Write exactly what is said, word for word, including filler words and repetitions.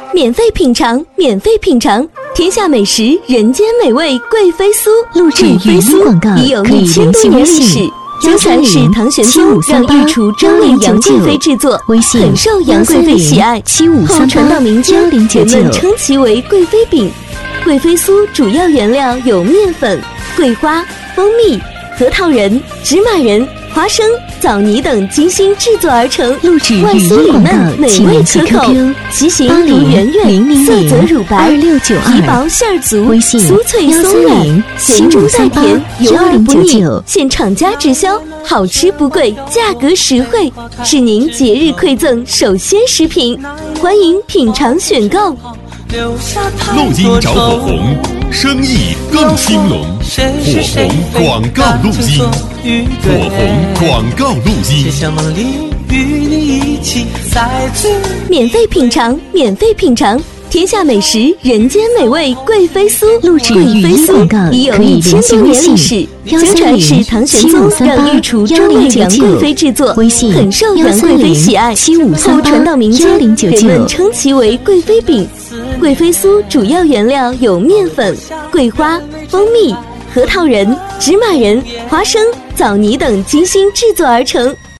免费品尝，免费品尝。天下美食，人间美味，贵妃酥。 录制语音广告已有可以一千多年历史。相传是唐玄宗让御厨专为杨贵妃制作， 微信很受杨贵妃喜爱。后传到民间，人们称其为贵妃饼。贵妃酥主要原料有面粉、桂花、蜂蜜、核桃仁、芝麻仁、花生、枣泥等精心制作而成， 录制语外酥里音广告嫩，美味可口。其形如圆月，色泽乳白，皮薄馅儿足，酥脆松软，咸中带甜，油而不腻。现厂家直销，好吃不贵，价格实惠，是您节日馈赠首鲜食品，欢迎品尝选购。 录音找火红，生意更兴隆。火红广告录音，火红广告录音。 免费品尝，免费品尝。天下美食，人间美味，贵妃酥。 录制语音广告已有可以一千多年历史。相传是唐玄宗让御厨专为杨贵妃制作，很受杨贵妃喜爱。后传到民间，人们称其为贵妃饼。贵妃酥主要原料有面粉、桂花、蜂蜜、核桃仁、芝麻仁、花生、枣泥等精心制作而成。